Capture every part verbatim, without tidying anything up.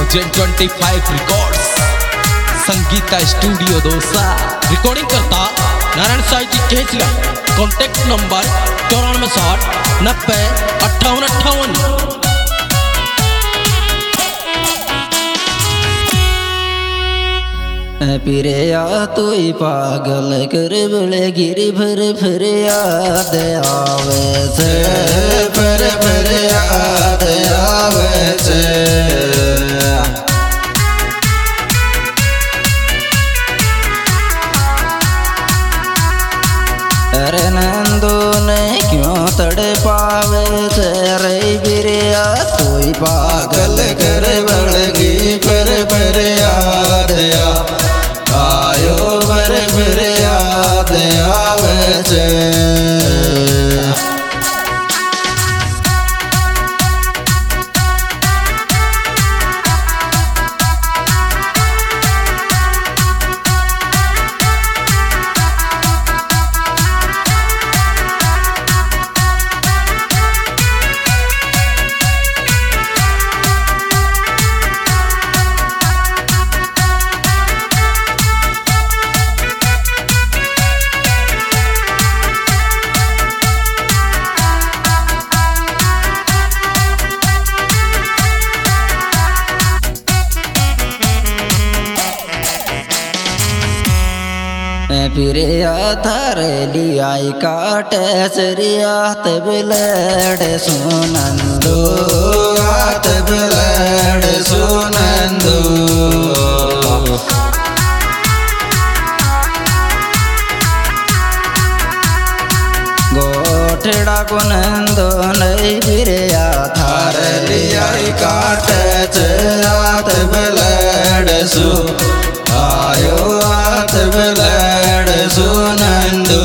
Thousand twenty five records Sangeeta studio Dausa recording करता नारायण साई जी केसला। Contact number चौरानवे साठ नब्बे अट्ठावन अट्ठावन। पिरिया तू ही पागल कर बड़े गिरी भर भर याद आवे से भर भर याद आवे से। अरे नंदू ने क्यों तड़ पावे से रे बिरिया तू ही पागल कर बड़गी भर भर याद आयो भर भर याद आवे से। पिरिया थारे लियाई काटे सरिया तबलड़ सुनंदो तबलड़ सुनंदो। गोठड़ा कुनंदो नहीं पिरिया थारे लियाई काटे तबलड़ सु आयो तबलड़ सुनंदो।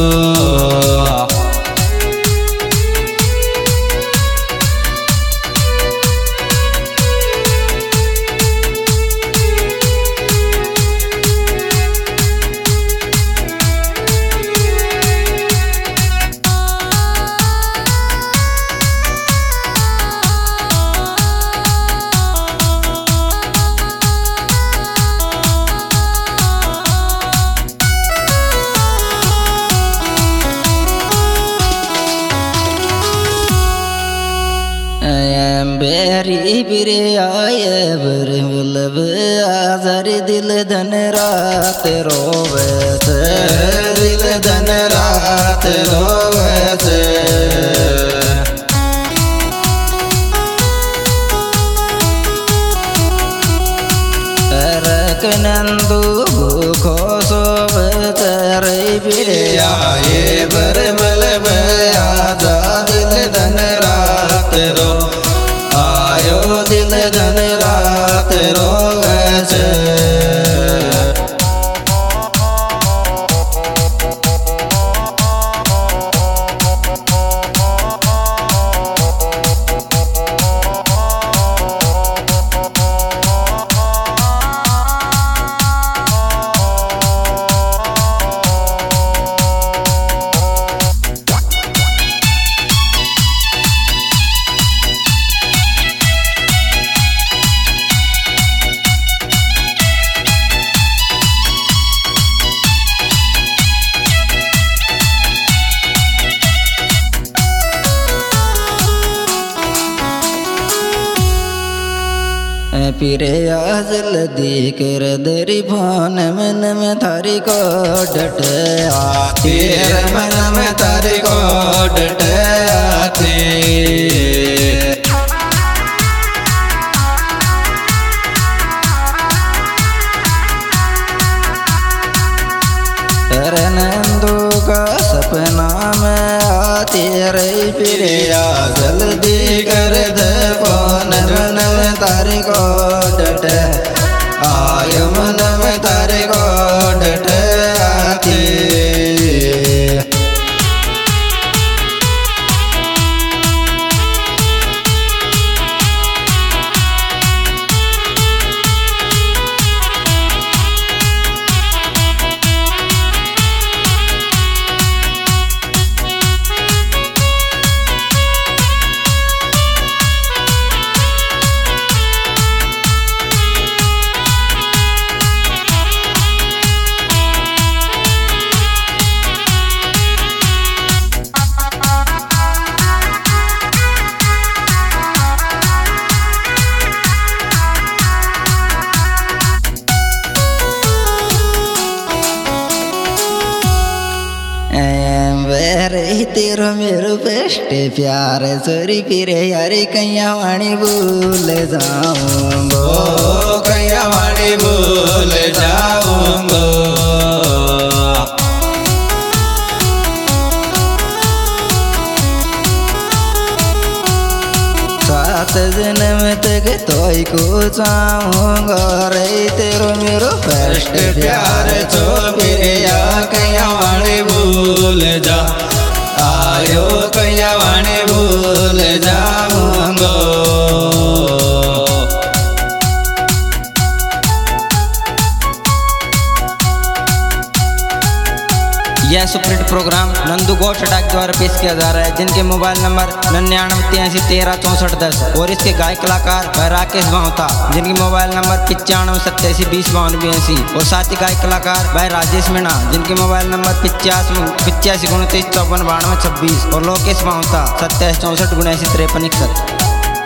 बेरी बिरिया बर बुलब आजर दिल धन रात रोवे से दिल धन रात रोवे से। रक नंदू भूखो सोवे तेरे बिरिया ये बर बुलब आजा दिल धन रात रो आयो दिल धन रात रोवे से। पिरिया जल्दी कर दरी फोन मन में थारी को डटे आती मन में थारी को डटे आती। तेरे नंदू का सपना में आती रही पिरिया जल्दी कर दे फोन मन में तारी को डटे आयो मन में तारी को डटे आती। तेरो मेरो बेस्ट प्यार चोरी फिरे यारी कैया वाणी भूल जाऊंगो कैया वाणी भूल जाऊंगो सात जन्म तक तोई को चाहूंगा रे तेरो मेरो बेस्ट प्यार चो फिरे या कैया वाणी भूल जा आयो कैया वाणी भूल जाऊंगो यह सुप्रीट प्रोग्राम नंदू गौड़ डाक द्वारा पेश किया जा रहा है, जिनके मोबाइल नंबर निन्यानवे तिरासी तेरह चौंसठ दस और इसके गायक कलाकार भाई राकेश बावता, जिनके मोबाइल नंबर पिचानवे सत्तासी बीस बावन बयासी और साथ ही गायक कलाकार भाई राजेश मीणा, जिनके मोबाइल नंबर पिचासी पिचासी उनतीस चौवन बानवे छब्बीस और लोकेश बावता सत्ताईस चौंसठ उन्यासी तिरपन इकसठ।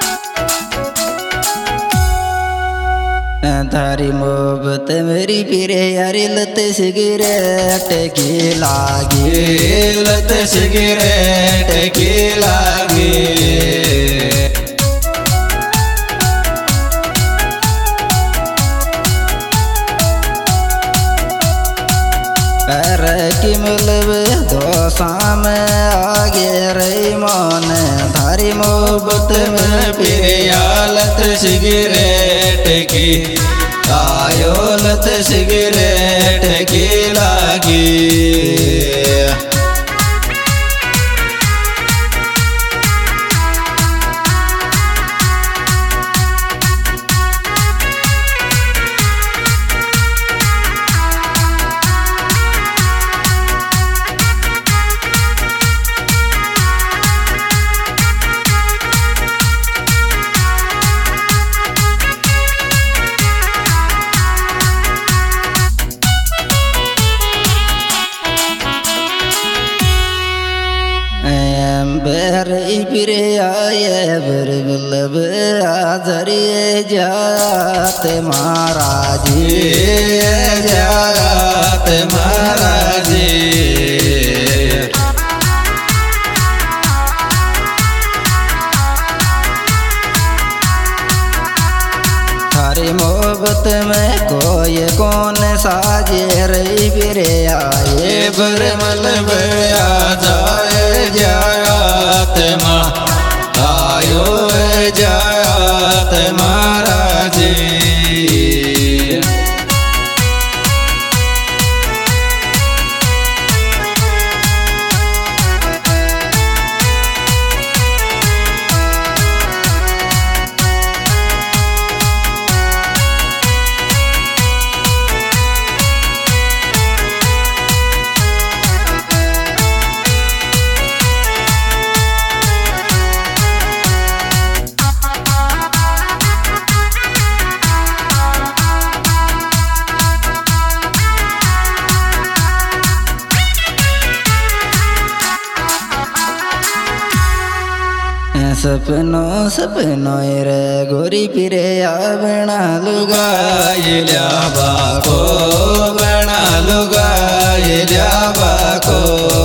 थारी मोहब्बत मेरी फिरे यारी लत सिगरेट की लागी लत सिगरेट की लागी अरे की मिलब दोसा में आगे रही मन थारी मोहब्बत में फिरे या लत सिगरेट की आयो लत सिगरेट की लागी बर फिरे आए बर बल्लभ आजरिए जात महाराजी जात महाराजी थारी मोहब्बत में कोई कौन साजे रही फिरे आए बर मलब आ जाए जात माँ आयो जात महाराजी सपनों सपनों रे गोरी फिरे आ बना लुगाई लिया बाको बना लुगाई लिया बाको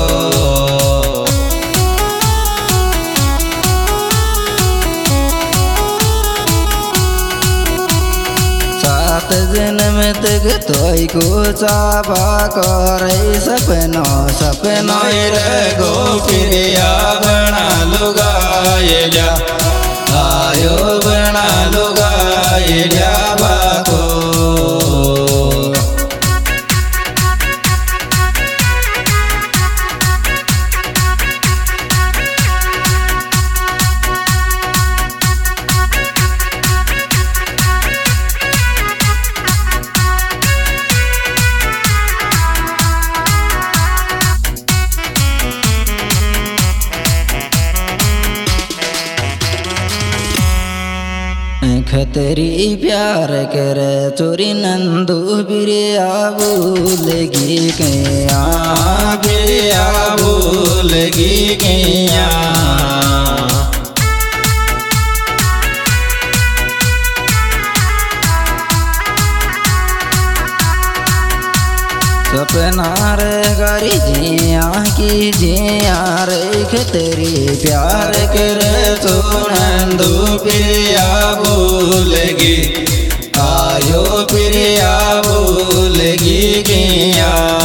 सात जन्म तक तोई को चाबा करे सपनों सपनों रे गो फिरिया बना लुगाई लिया आयो बना लुगाई लिया बाको खतरी प्यार कर चोरी नंदू बिरिया भूलगी कैया बिरिया भूलगी कैया सपना रे गरी जिया की जिया रेख तेरी प्यार करे तो नंदू प्रिया भूलगी आयो प्रिया भूलगी किया